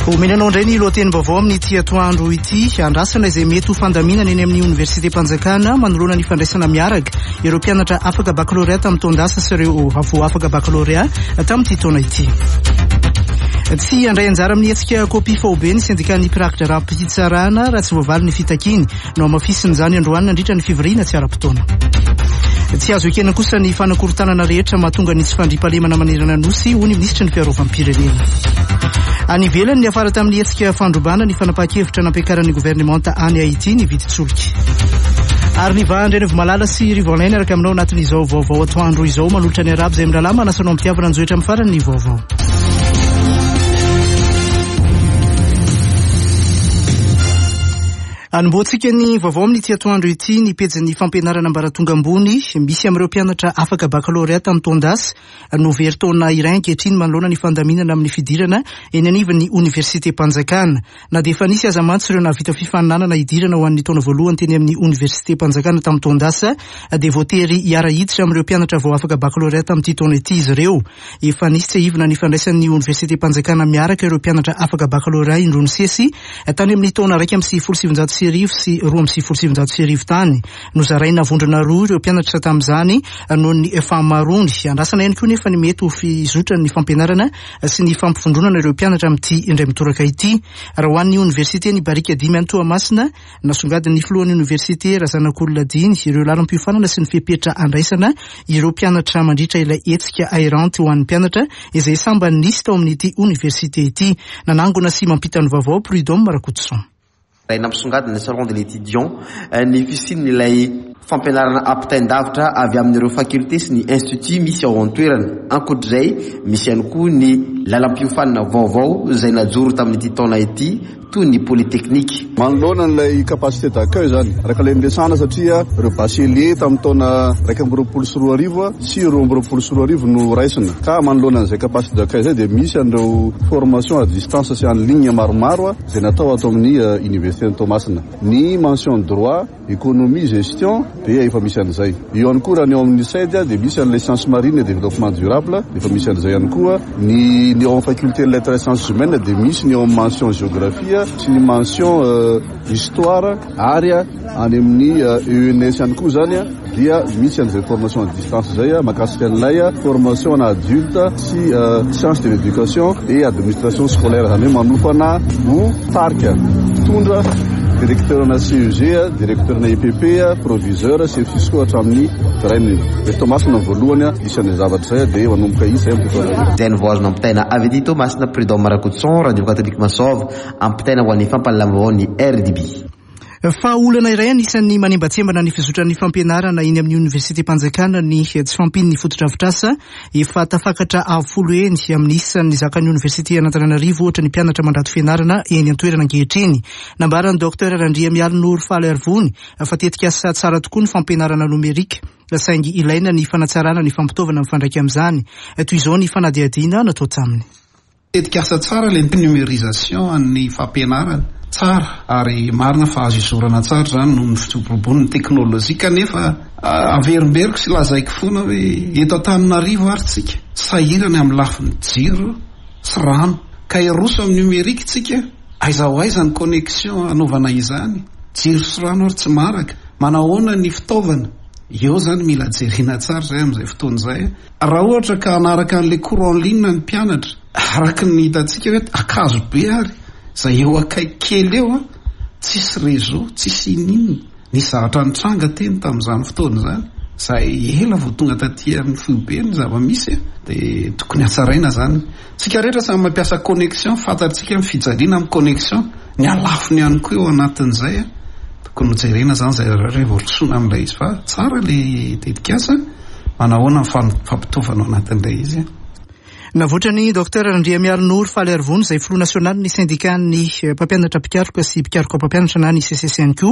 Omenanao indray ny lohateny vaovao amin'ny ity atoandro ity. Andrasana izay mety ho fandaminana eny amin'ny Université Mpanjakana manoloana ny fandraisana miaraka ireo mpianatra afaka baccalauréat tamin'ny taondasa sy ireo avo afaka baccalauréat tamin'ity taona ity. Tsy andray anjara amin'ny hetsika kopy faobe ny syndicat-ny mpirakitra raha-pitsarana raha tsy voavaly ny fitakiny no amafisiny izany androany nandritra ny fivoriana tsy ara-potoana. Tsy azo ekena kosa ny fanakorontanana rehetra mahatonga ny tsy fandriampahalemana manerana nosy ho ny minisitry ny fiarovam-pirenena. Any ivelany ny afara tamin'ny hetsika fandrobana ny fanapahan-kevitra nampiakaran'ny gouvernemanta any Haïti ny Vititsoloky. Ary ny vahandreny Vomalala sy Rivoalaina araka aminao anatin'izao vaovao atoandro izao manolotra ny arabo izay milalama anasanao ampitiavana anjoetra amin'ny farany ny vaovao. Anomboantsika ny vaovao amin'ny ity atoandro ity ny pejin'ny fampianarana ambaratonga ambony misy amin'ireo mpianatra afaka baccalauréat tamin'ny taondasa no verin-taona iray ankehitriny manoloana ny fandaminana amin'ny fidirana eny anivon'ny Université Mpanjakana. Na dia efa nisy aza mantsy ireo navita fifaninanana hidirana ho an'ny taona voalohany teny amin'ny Université Mpanjakana tamin'ny taondasa dia voatery hiara hiditra amin'ireo mpianatra vao afaka baccalauréat tamin'ity taona ity izy ireo. Efa nisy tsy hivona ny fandraisan'ny Université Mpanjakana miaraka ireo mpianatra afaka baccalauréat indrony sesy tany amin'ny taona 1 sy 2 tany nozaraina vondrona roa ireo mpianatra tamin'izany noho ny famaroany. Andrasana ihany koa nefa ny mety ho fizotra ny fampianarana sy ny fampivondronana ireo mpianatra amin'ity indray mitoraka ity. Raha ho an'ny Université ny Barika Dimy any Toamasina nasongadiny filohan'ny Université Razanak'olona Diny ireo lalam-piofanana sy ny fepetra andraisana ireo mpianatra mandritra ilay hetsika airanty ho an'ny mpianatra izay samba nisy tao amin'ity Université ity. Nanangona sy mampita ny vaovao Prudhomme Marakotson. Nampisongadina ny salon de l'étudiant ny fisiny ilay fampianarana ampitaindavitra avy amin'ireo faculté sy ny institut misy ao an-toerana. Ankoatr'izay misy ihany koa ny lalam-piofanana vaovao izay najoro tamin'ity taona ity toy ny polytechnique. Manoloana n'ilay capacité d'accueil zany araka ilay niresana satria ireo bachelier tamin'ny taona 2024 sy 2025 no raisina ka manoloana n'izay capacité d'accueil zay dia misy an'ireo formation à distance sy en ligne maromaro izay natao ato amin'ny Université Toamasina. Ny mention droit, économie, gestion dia efa misy an'izay. Eo ihany koa raha ny ao amin'ny SED dia misy an'ilay sciences marines et développement durable efa misy an'izay ihany koa. Ny ao amin'ny faculté lettres et sciences humaines dia misy ny ao amin'ny mention géographie sy ny mention histoire ary any amin'ny ENS ihany koa zany dia misy an'izay formation à distance zay makasika an'ilay formation en adulte sy sciences de l'éducation et administration scolaire zany hoe manofana ho tarika tondra directeur-na CEG, directeur-na IPP, proviseur, chef fiscaux hatramin'ny trainy. Tomasina voalohany isan'ny zavatra zay dia manomboka isa zay ny voazona ampitaina avy ety Tomasina Prudhomme Marakotson, Radio Catholique Masov, ampitaina ho an'ny fampalalama ny RDB. Fa olana iray anisan'ny manembatsembana ny fizotran'ny fampianarana iny amin'ny Université Mpanjakana ny tsy fampiny ny fotodrafitrasa efa tafakatra avolo eny amin'ny isan'ny zakan'ny Université Antananarivo ohatra ny mpianatra mandato fianarana eny an-toerana ankehitriny. Nambarany Dr Randriamialinoro Faly Arvony fa tetika asa tsara tokoa ny fampianarana nomerika saingy ilaina ny fanatsarana ny fampitaovana mifandraika amin'izany. Toy izao ny fanadihadiana natao taminy. Tetika asa tsara ilay numérisation amin'ny fampianarana tsara ary marina fa azo isorana tsara zany noho ny fitsobon'ny teknôlôjia kanefa averimberiko sy lazaiko foana hoe eto Antananarivo ary tsika sahirana amin'ny lafin'ny jiro sy rano ka eroso amin'ny numerika tsika aiza ho aiza ny connexion anaovana izany jiro sy rano ary tsy maraka manahoana ny fitaovana eo zany mila jerena tsara zay amin'izay fotoana zay. Raha ohatra ka anaraka an'ilay courant en ligne ny mpianatra araka ny hitantsika hoe akazo be ary zay eo akaiky kely eo tsisy réseau tsisy inina ny zavatra nitranga teny tamin'izany fotoana zany zay ela vao tonga taty amin'ny foibe ny zava-misy dia tokony hatsaraina zany. Tsika rehetra samy mampiasa connexion fantatsika amin'ny fijaliana amin'ny connexion ny alafony ihany koa eo anatin'izay tokony jerena zany zay revolutiona amin'ilay izy fa tsara le tetikasa manahoana fampitaovana ao anatin'ilay izy. Navoatra ny Dr Randriamialinoro Faly Arvony izay Front National ny syndicat-ny mpampianatra mpikaroka sy mpikaroka mpampianatra na ny CCCNQ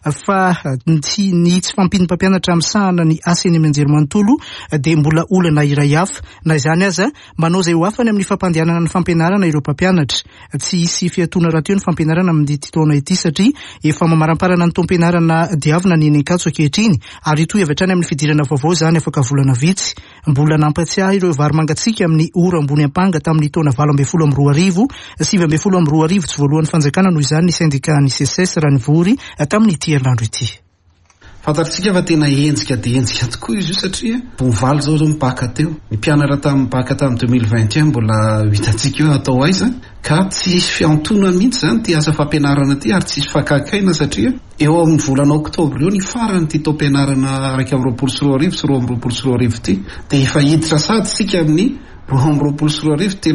fa ny tsy fampiny mpampianatra amin'ny sahana ny asa eny amin'ny anjerimanontolo dia mbola olana iray hafa. Na izany aza manao izay ho afany amin'ny fampandehanana ny fampianarana ireo mpampianatra. Tsy hisy fiatoana raha teo ny fampianarana amin'ny taona ity satria efa mamaramparana ny taom-pianarana diavina ny eny Ankatso ankehitriny ary toy avy hatrany amin'ny fidirana vaovao izany afaka volana vitsy. Mbola nampatsiahy ireo vary mangatsiaka amin'ny moro ambony ampanga tamin'ny taona 2012 2012 tsy voalohan'ny fanjakana noho izany ny syndicat ny CSS raha nivory tamin'ny ity herinandro ity. Fantatsika fa tena enjika dia enjika tokoa izy io satria voavaly zao mipaka teo. Ny mpianatra tamin'ny mipaka tamin'ny 2021 mbola hitantsika eo atao aiza ka tsy isy fiantonana mihitsy zany ty asa fampianarana ty ary tsy isy fakakaina satria eo amin'ny volana oktobra eo ny farany ty taom-pianarana 1/24 sy 2/24 ty dia efa hiditra sady sika amin'ny 2/24 sy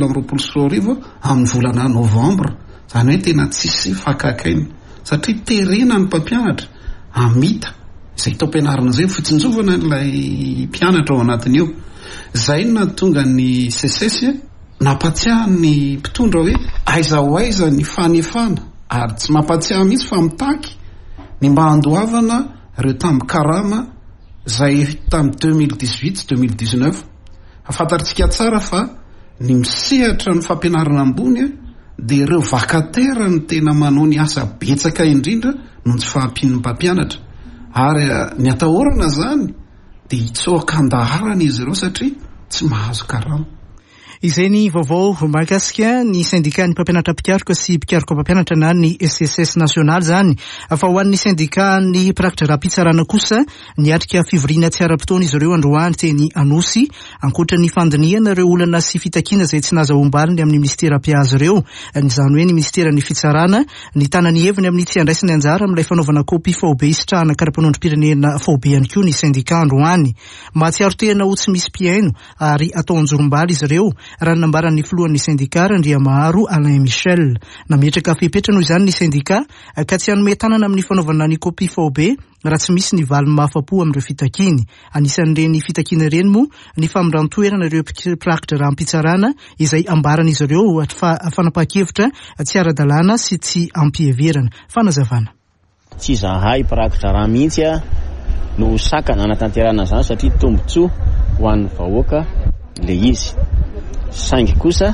3/24 amin'ny volana novambra. Zany hoe tena tsy isy fakakaina satria terena ny mpampianatra amita izay taom-pianarana zay fitsinjovana n'ilay mpianatra ao anatiny eo. Zay na tonga ny CSS nampatsiaha ny mpitondra hoe aiza ho aiza ny fanefana ary tsy mampatsiaha mihitsy fa mitaky ny mba handoavana ireo tamin'ny karama zay tamin'ny 2018-2019. Afantatsika tsara fa ny misehatra ny fampianarana ambony dia ireo vakatera ny tena manao ny asa betsaka indrindra no tsy fahampian'ny mpampianatra ary ny atahorana zany dia hitsoakan-daharana izy ireo satria tsy mahazo karama. Izay ny vaovao mahakasika ny syndicat ny mpampianatra mpikaroka sy mpikaroka mpampianatra na ny SSS national zany. Fa ho an'ny syndicat ny mpirakitra raha-pitsarana kosa niatrika fivoriana tsy ara-potoana izy ireo androany teny Anosy ankoatra ny fandiniana ireo olana sy fitakiana izay tsy nahazoam-baliny amin'ny ministera-piazo ireo. Izany hoe ny ministera ny fitsarana ny tanany heviny amin'ny tsy andraisany anjara amin'ilay fanaovana kopy faobe isitrahana karapanondrom-pirenena faobe ihany koa ny syndicat androany. Mahatsiaro tena ho tsy misy mpiaino ary atao anjorom-bala izy ireo. Raha nambaran'ny filohan'ny syndicat Andriamaharo Alain Michel nametraka fepetra noho izany ny syndicat ka tsy hanome tanana amin'ny fanaovana ny kopy faobe raha tsy misy ny valy mahafapo amin'ireo fitakiny. Anisan'ireny fitakina ireny moa ny famoran-toerana ireo mpirakitra raha-pitsarana izay ambaran'izy ireo fanapaha-kevitra tsy ara-dalàna sy tsy ampiheverana. Fanazavana. Tsy zahay mpirakitra raha mihitsy no sakana anatanterana zany satria tombotsoa ho an'ny vahoaka le izy. Saingy kosa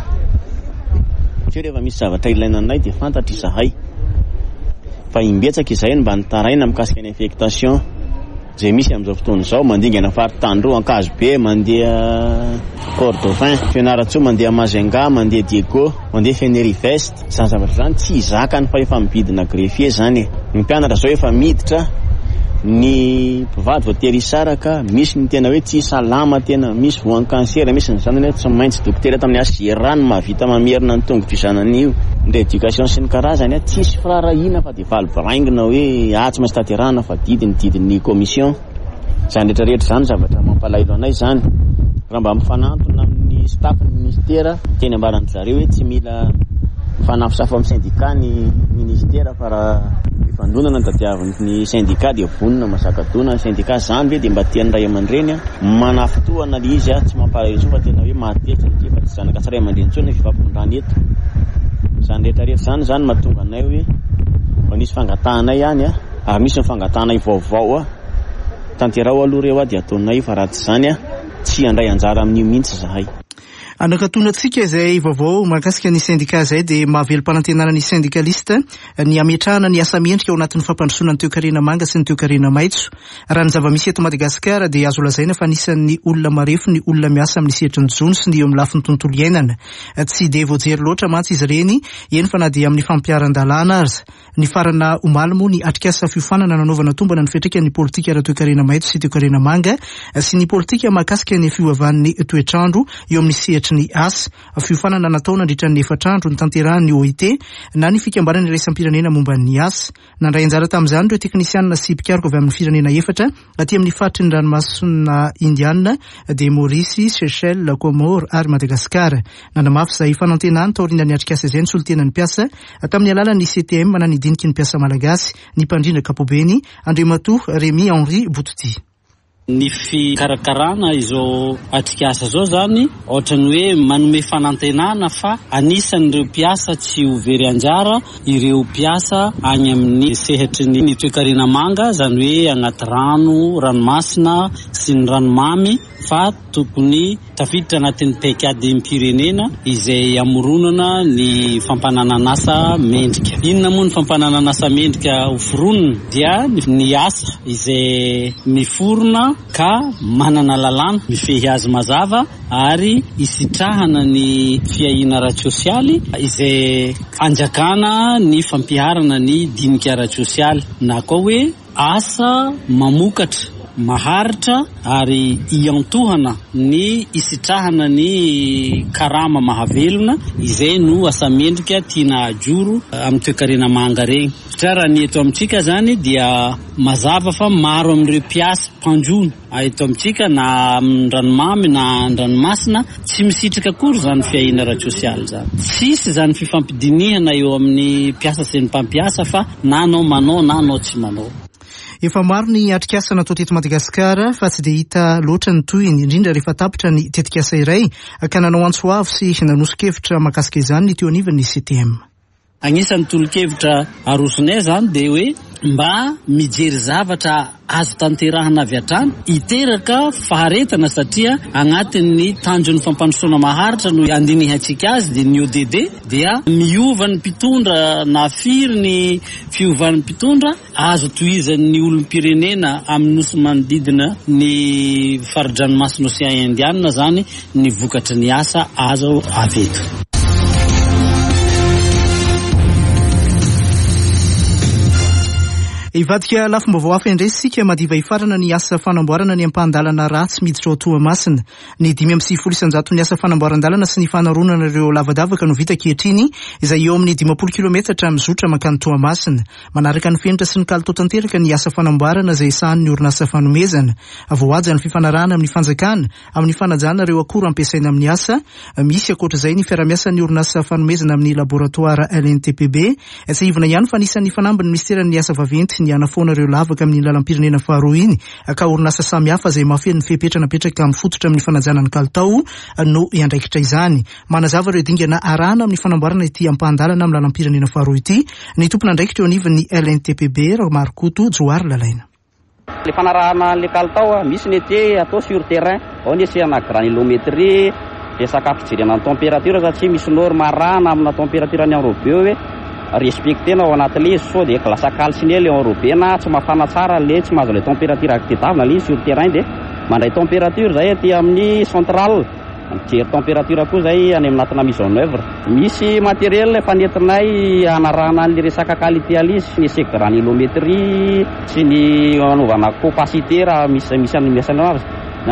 satria rehefa misy zavatra ilaina anay dia fantatra izahay fa imbetsaka izay mba nitaraina mikasika ny affectation zay misy amin'izao fotoana izao mandingana faritandro ankazo be mandeha Cordovin Fianaratsoa mandeha Mazenga mandeha Diego mandeha Fenerive zany zavatra zany tsy zakany fa efa mibidina greffier zany ny mpianatra zao efa miditra ny mpivady voatery isaraka misy ny tena hoe tsy salama tena misy voan'ny kansera misy ny zanany hoe tsy maintsy dokotera tamin'ny asirano mahavita mamerina ny tongotra izanany io ny éducation sy ny karazany tsisy firarahina fa dia valibaraingina hoe tsy maintsy taterana fa didiny commission zany rehetrarehetra zany zavatra mampalailo anay zany raha mba mifanantona amin'ny staffny ministera teny ambaran'ny zareo hoe tsy mila mifanafosafo amin'ny syndicat ny ministera fa raha fandonana tadiavin'ny syndicat dia vonona masakadona ny syndicat zany ve dia mba tiany ray aman-dreny manafotoana le izy tsy mampalaelo fa tena hoe matetra satria fa tsy zanaka tsiray aman-dreny intsony fifampindrany eto zany rehetrarehetra zany mahatonga anay hoe mba nisy fangatahanay ihany ary misy ny fangatahanay vaovao tanterao aloha reo dia ataonay fa raha tsy zany tsy andray anjara amin'io mihitsy zahay. Anakatonantsika izay vaovao mahakasika ny syndicat izay dia mahavelo-panantenana ny syndicaliste ny ametrahana ny asa mendrika ao anatin'ny fampandrosoana ny toekarena manga sy ny toekarena maitso. Raha ny zava-misy eto Madagasikara dia azo lazaina fa anisan'ny olona marefo ny olona miasa amin'ny sehatry ny jony sy ny eo amin'ny lafin'ny tontolo iainana. Tsy dia voajery loatra mantsy izy ireny eny fa na dia amin'ny fampiaran-dalàna aza. Ny farana omaly moa ny atrikasa fiofanana nanaovana tombana ny fiantraikan'ny politika ara-toekarena maitso sy toekarena manga sy ny politika mahakasika ny fiovavan'ny toetrandro eo amin'ny sehatry ny asa. Fiofanana natao nandritra ny 4 andro ny tanterahan'ny OIT na ny fikambanana iraisam-pirenena momba ny asa. Nandray anjara tamin'izany ireo teknisianina sy mpikaroka avy amin'ny firenena 4 aty amin'ny faritry ny ranomasina Indiana de Maurice, Seychelles, Comore ary Madagasikara. Nanamafy izay fanantenany taoriana ny atrikasa izay ny solitenany mpiasa tamin'ny alalan'ny CTM na ny diniky ny mpiasa malagasy ny mpandrindra kapobeny Andriamatoa Rémy Henri Boutouti. Ny fikarakarana izao atrikasa zao zany ohatrany hoe manome fanantenana fa anisan'ireo mpiasa tsy ho very anjara ireo mpiasa any amin'ny sehatry ny toekarena manga zany hoe anaty rano, ranomasina sy ny ranomamy fa tokony tafiditra anatin'ny paikady pirenena izay amoronana ny fampananan'asa mendrika. Inona moa ny fampananan'asa mendrika hoforonina dia ny asa izay miforona ka manana lalàna mifehy azy mazava ary isitrahana ny fiahina ara-tsosialy izay anjakana ny fampiharana ny dinika ara-tsosialy na koa hoe asa mamokatra maharitra ary iantohana ny isitrahana ny karama mahavelona izay no asa mendrika tiana ajoro amin'ny toekarena manga regny satria raha ny eto amintsika zany dia mazava fa maro amin'ireo mpiasa mpanjono eto amintsika na amin'ny ranomamy na andranomasina tsy misitraka akory zany fiahina ara-tsosialy zany tsisy zany fifampidinihana eo amin'ny mpiasa sy ny mpampiasa fa na anao manao na anao tsy manao. Efa maro ny atrikasa natao teto Madagasikara fa tsy dia hita loatra ny toyiny indrindra rehefa tapitra ny tetikasa iray ka nanao antsoavo sy nanosokevitra mahakasika izany ny teo anivany ny CTM. Agnisan'ny tolo-kevitra arosonay zany dia hoe mba mijery zavatra azo tanterahana avy hatrany hiteraka faharetana satria agnatin'ny tanjon'ny fampandrosoana maharitra no andinihantsika azy dia ny ODD dia miova ny mpitondra na firy ny fiovan'ny mpitondra azo tohizan'ny olom-pirenena amin'ny nosy manodidina ny faridranomasina Océan Indiana zany ny vokatry ny asa azo avy eto. Ivadika lafim-baovao hafa indresika madiva hifarana ny asa fanamboarana ny ampan-dalana ratsy miditra ao Toamasina. Ny 5,900 ny asa fanamboaran-dalana sy ny fanaronana ireo lavadavaka no vita ankehitriny izay eo amin'ny 50 kilometatra mizotra mankany Toamasina. Manaraka ny fenitra sy ny kalitao tanteraka ny asa fanamboarana izay sahan'ny orinasa fanomezana. Voahaja ny fifanarahana amin'ny fanjakana amin'ny fanajana ireo akora ampiasaina amin'ny asa. Misy ankoatr'izay ny fiara-miasan'ny orinasa fanomezana amin'ny laboratoara LNTPB. Tsy ivona ihany fa anisan'ny fanambiny ministeran'ny asa vaventy ny anafoana ireo lavaka amin'ny lalam-pirenena faharoa iny ka orinasa samihafa izay mahafeno ny fepetranapetraka amin'ny fototra amin'ny fanajana ny kalitao no iandraikitra izany. Manazava ireo dingana arahana amin'ny fanamboarana ity ampan-dalana amin'ny lalam-pirenena faharoa ity ny tompona andraikitra eo anivon'ny LNTPB Marokoto Joary Lalaina. Le fanarahana le kalitao misy ny ety atao sur terrain ao ny esehana granulométrie dia sakafo fijerena ny température satria misy norme arahana amina température ny européen hoe respectena ao anatin'le izy sao dia glasa calciné le européen na tsy mafana tsara le tsy mahazo le température acceptable le sur terrain dia mandray température zay aty amin'ny centrale mijery température koa zay any anatina mise en œuvre. Misy matériel efa nentinay anarahana an'le resaka qualité alizy ny esek granulométrie sy ny anaovana capacité raha misy miasana azy na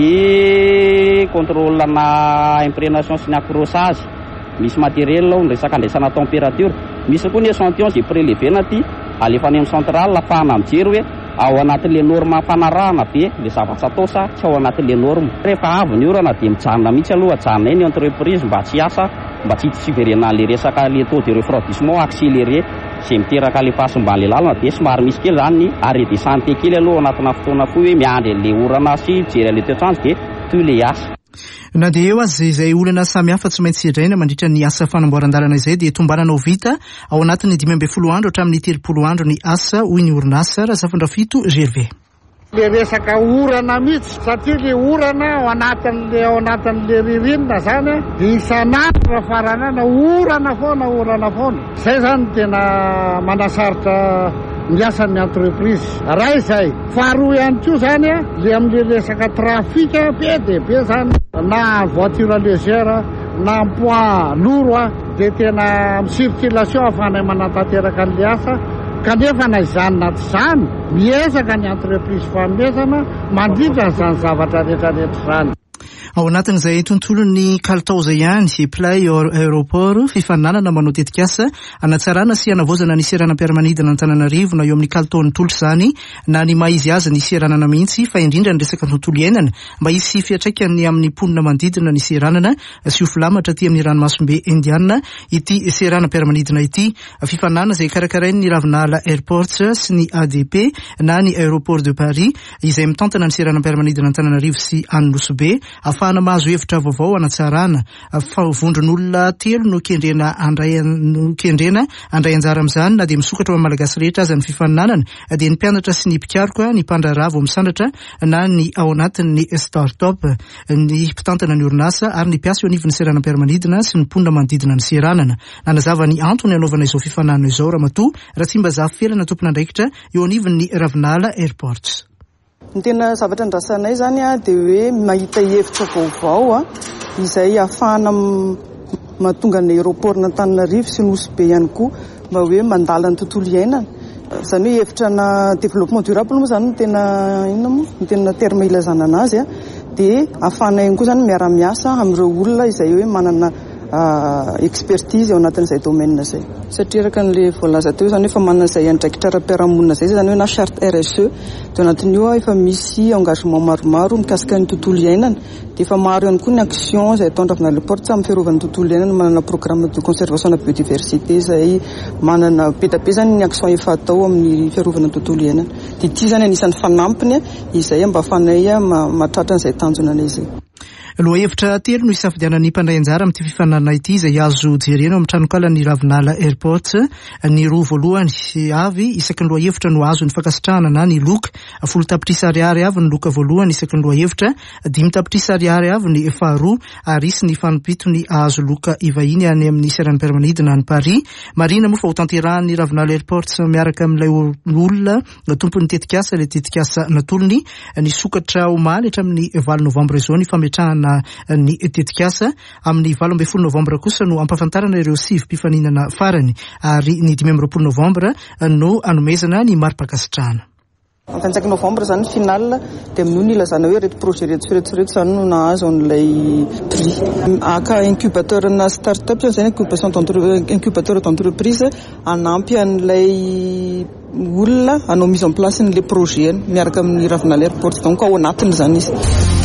ny contrôle na imprégnation sy ny accrochage. Misy matériel ao ny resaka andraisana température. Misy koa ny échantillon zay prélevena aty alefany amin'ny centrale afahana mijery hoe ao anatin'le norme fanarahana be le zavatra atao sa tsy ao anatin'le norme. Rehefa avy ny orana dia mijanona mihitsy aloha ajanona eny entreprise mba tsy asa mba tsy hitsiverena le resaka le taux de refroidissement accéléré zay miteraka le fahasimban'le lalana dia somary misy kely zany ny arrêt de santé kely aloha anatina fotoana fohy hoe miandry le orana sy mijery le toetrandro dia toy le asa. Na dia eo azy izay olana samihafa tsy maintsy hiadraina mandritra ny asa fanamboaran-dalana izay dia tombanana ho vita ao anatin'ny 12 andro hatramin'ny 30 andro ny asa hoy ny orinasa Razafindrafito Gervais. Le resaka orana mihitsy satria le orana ao anatin'le ririnina zany dia isanandro raha faranana orana foana. Izay zany tena manasaritra miasan'ny entreprise raha izay. Faharoa ihany koa zany le amin'le resaka trafika be dia be zany na voiture légère na poids lourd dia tena circulation afana manatanteraka an'le asa. Kanefa na izany na tsy izany miezaka ny entreprise fanomezana mandrindra izany zavatra rehetrarehetra izany. Ao anatin'izay tontolon'ny kalitao izay ihany play aéroport fifaninanana manao tetikasa anatsarana sy anavozana ny seranam-piaramanidina Antananarivo na eo amin'ny kalitaon'ny tolotra izany na ny maizy azy ny seranana mihitsy fa indrindra ny resaka tontolo iainana mba hisy fiatraikany amin'ny mponina manodidina ny seranana sy ho filamatra aty amin'ny ranomasombe Indiana ity seranam-piaramanidina ity. Fifaninana izay karakarain'ny Ravinala Airports sy ny ADP na ny Aéroport de Paris izay mitantana ny seranam-piaramanidina Antananarivo sy Anosibe ahafahana mahazo hevitra vaovao anatsarana fa vondron'olona 3 no kendrena andray anjara amin'izany na dia misokatra ao amin'ny malagasy rehetra aza ny fifaninanana dia ny mpianatra sy ny mpikaroka ny mpandraharaha vao misandratra na ny ao anatin'ny start-up ny mpitantana ny orinasa ary ny mpiasa eo anivon'ny seranam-piaramanidina sy ny mponina manodidina ny seranana. Nanazava ny antony anaovana izao fifaninana izao raha matoa raha tsy mba zahafelana tompona andraikitra eo anivon'ny Ravinala Airports. Ny tena zavatra andrasanay zany dia hoe mahita hevitra vaovao izay ahafahana mahatonga ny aéroport n'Antananarivo sy Nosy be ihany koa mba hoe mandala ny tontolo iainana. Zany hoe hevitra na développement durable moa zany ny tena terme ilazana anazy dia ahafahanay koa zany miara-miasa amin'ireo olona izay hoe manana expertise ao anatin'izay domaine zay. Satria raka n'le voalaza teo zany efa manana izay andraikitra ara-piarahamonina zay zany hoe na charte RSE dia anatin'io efa misy engagement maromaro mikasika ny tontolo iainana dia efa maro ihany koa ny action izay atao andravina aéroport amin'ny fiarovana ny tontolo iainana, manana programme de conservation na biodiversité izay manana be dia be zany ny action efa atao amin'ny fiarovana ny tontolo iainana. Dia ity zany anisan'ny fanampiny izay mba ahafahanay mahatratra an'izay tanjonanay izay. Aloha hevitra telo no isafidianan'ny mpandray anjara amin'ity fifanana ity izay azo jerena amin'ny tranokala ny Ravinala Airport. Ny roa voalohany avy isaky ny loha hevitra no azo ny fankasitrahana na ny loka 10 tapitrisa ariary avy ny loka voalohany isaky ny loha hevitra, 5 tapitrisa ariary avy ny faharoa ary isy ny fanompito ny azo loka ivahiny any amin'ny Serany Permanidina ny Paris. Marina moa fa ho tanterahan'ny Ravinala Airport miaraka amin'ilay olona tompony tetikasa ilay tetikasa natolony ny sokatra omaly hatramin'ny 9 novambra izao ny fametrahana ny tetikasa. Amin'ny 12 novambra kosa no ampafantarana ireo 7 mpifaninana farany ary ny 12 novambra no anomezana ny mari-pakasitrahana. Amin'ny 25 novambra zany final dia amin'io ny ilazana hoe reto projet reto zany no nahazo an'ilay prix. Aka incubateur na start-up zany incubateur d'entreprise anampy an'ilay olona anao mise en place n'ilay projet miaraka amin'ny Ravinala Airport donc ao anatiny zany izy.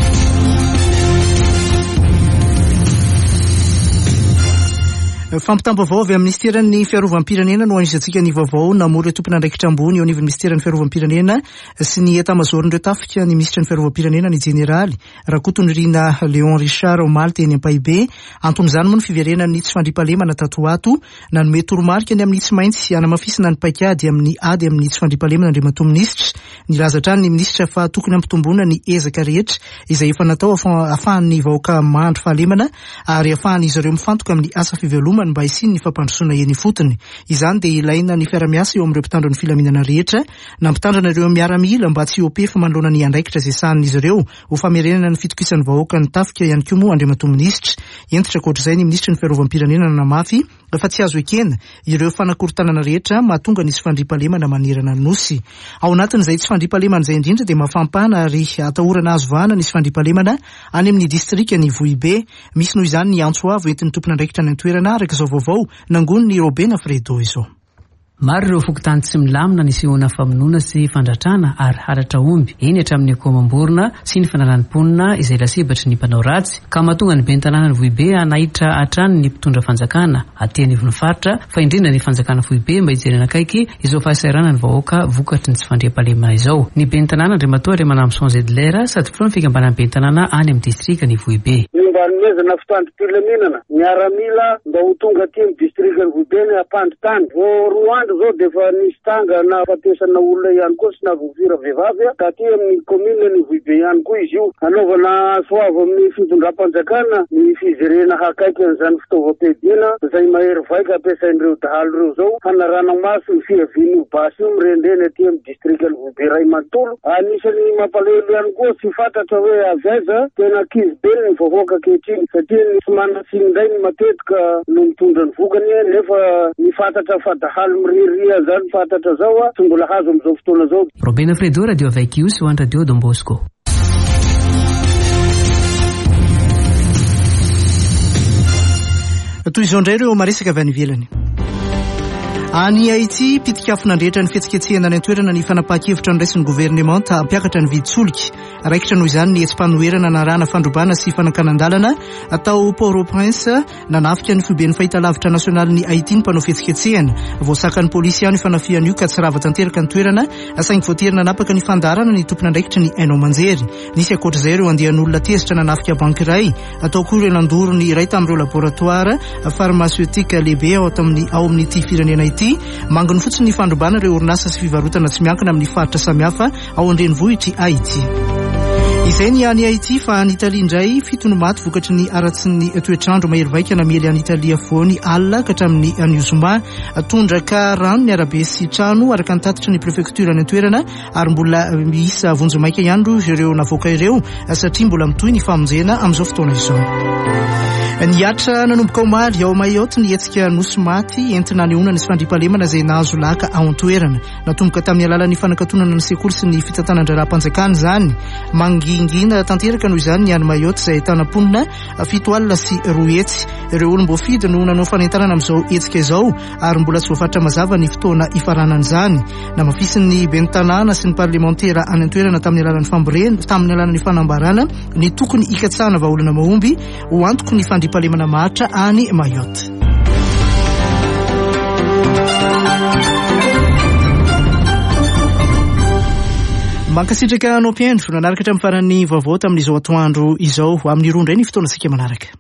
Fampitampo avao avy amin'ny ministeran'ny fiarovam-pirenena no anisantsika ny vaovao namory tompona andraikitra ambony eo anivon'ny ministeran'ny fiarovam-pirenena sy ny etamazorin'ireo tafika ny ministra ny fiarovam-pirenena ny jeneraly Rakotondrina Léon Richard Omaly teny Ampaibe. Antony izany moa ny fiverenan'ny tsy fandriampahalemana tatoato nanome toromarika ny amin'ny tsy maintsy anamafisina ny paikady amin'ny ady amin'ny tsy fandriampahalemana Andriamato minisitra. Nilazatra ny ministra fa tokony ampitomboana ny ezaka rehetra izay efa natao ahafahan'ny vahoaka mahandro fahalemana ary ahafahan'izy ireo mifantoka amin'ny asa fivelomana mba hisiny ny fampandrosoana eny fotony. Izany dia ilaina ny fiara-miasa eo amin'ireo mpitandro ny filaminana rehetra na mpitandrana ireo miara-mila mba tsy opefa manoloana ny andraikitra izay sahan'izy ireo ho famerenana ny fitokisan'ny vahoaka ny tafika ihany koa moa Andriamato minisitra. Entitra koatr'izay ny ministra ny fiarovam-pirenena namafy fa tsy azo ekena ireo fanakorontanana rehetra mahatonga ny tsy fandriampahalemana manerana ny nosy. Ao anatin'izay tsy fandriampahalemana izay indrindra dia mafampana ary atahorana azo vahana ny tsy fandriampahalemana any amin'ny distrika ny Vohibe. Misy noho izany ny antso avo entin'ny tompona andraikitra ny toerana araka izao vaovao nangon'ny Robena Fredo izao. Maro ireo fokotany tsy milamina ny sehoana famonoana sy fandratrana ary haratra omby eny hatramin'ny akomam-borona sy ny fanalanimponina izay lasebatry ny mpanao ratsy ka mahatonga ny ben'ny tanàna ny Vohibe anahitra hatrany ny mpitondra fanjakana aty anivon'ny faritra fa indrindra ny fanjakana Vohibe mba hijerena akaiky izao fahasairana ny vahoaka vokatry ny tsy fandriampahalemana izao. Ny ben'ny tanàna Andriamato Manamo Son Zedlera sady filoha ny fikambanan'ny ben'ny tanàna any amin'ny distrika ny Vohibe. Mba nomezana fitandrom-pilaminana miaramila mba ho tonga aty amin'ny distrika ny Vohibe ny ampandritany zao dia efa nisy tanga na fatesana olona ihany koa sy navovira vehivavy taty amin'ny commune ny Vohibe ihany koa izy io anaovana soavo amin'ny fitondram-panjakana ny fizerena hakaiky an'izany fitaovam-piadiana izay mahery vaika ampiasain'ireo dahalo ireo zao hanarana maso ny fiavian'io basy io mirendreny aty amin'ny distrika ny Vohibe ray manontolo. Anisany mampalahelo ihany koa tsy fantatra hoe avy aiza tena kizy be ny vahoaka ankehitriny satria ny tsy manasiny indray ny matetika no mitondra ny vokany nefa ny fantatra fa dahalo ria zany fantatra zao tsy mbola hazo amin'izao fotoana zao. Robena Fredo, Radio Vaikios, ho an'ny Radio Don Bosco. Toy izao indray ireo maresaka avy any ivelany. Any Haïti, pitikafona andrehetra ny fihetsiketsehana any an-toerana ny fanapahan-kevitra niraisin'ny gouvernement hampiakatra ny vidin-tsoliky. Raikitra noho izany ny etsim-panoherana narahana fandrobana sy fanankanan-dalana atao Port-au-Prince nanafika ny fiben'ny fahitalavitra nasionaly ny Haïti ny mpanao fihetsiketsehana. Voasakan'ny polisy ihany fanafihana io ka tsy rava tanteraka ny toerana saingy voatery nanapaka ny fandarana ny tompona andraikitra ny Hainao Manjery. Nisy ankoatr'izay ireo andehan'olona tezitra nanafika banky iray atao koa ireo nandorony iray tamin'ireo laboratoire pharmaceutique lehibe ao amin'ity firenena ity mangony fotsiny ny fandrobana ireo orinasa sy fivarotana tsy miankina amin'ny faritra samihafa ao an-drenivohitry Haïti. Izay ny any Haïti fa any Italia indray fito no maty vokatry ny aratsy ny toetrandro mahery vaika namely any Italia voany alina ka hatramin'ny any Zoma tondraka rano ny arabe sy trano araka ny tatitra ny prefecture any an-toerana ary mbola isa vonjomaika ihany ireo navoaka ireo satria mbola mitohy ny famonjena amin'izao fotoana izao. Niatra nanomboka omaly ao Mayotte ny hetsika nosy maty entina neonana sy fandriampahalemana izay nahazo laka ao an-toerana natomboka tamin'ny alalan'ny fanankatonana ny sekoly sy ny fitantanan andraraham-panjakana izany mangingina tanteraka noho izany ny any Mayotte izay ahitana mponina 7 alina sy 2 hetsy ireo olom-boafidy no nanao fanentanana amin'izao hetsika izao ary mbola tsy voafatra mazava ny fotoana ifaranan'izany namafisin'ny ben'ny tanàna sy ny parlementaira any an-toerana tamin'ny alalan'ny fanambarana ny tokony ikatsahana vahaolana mahomby ho antoko ny fandriampahalemana mahatra any Mayotte. Mankasitraka anao mpiandro nanaraka hatramin'ny faran'ny vaovao tamin'izao atoandro izao amin'ny roa indray ny fotoana sika manaraka.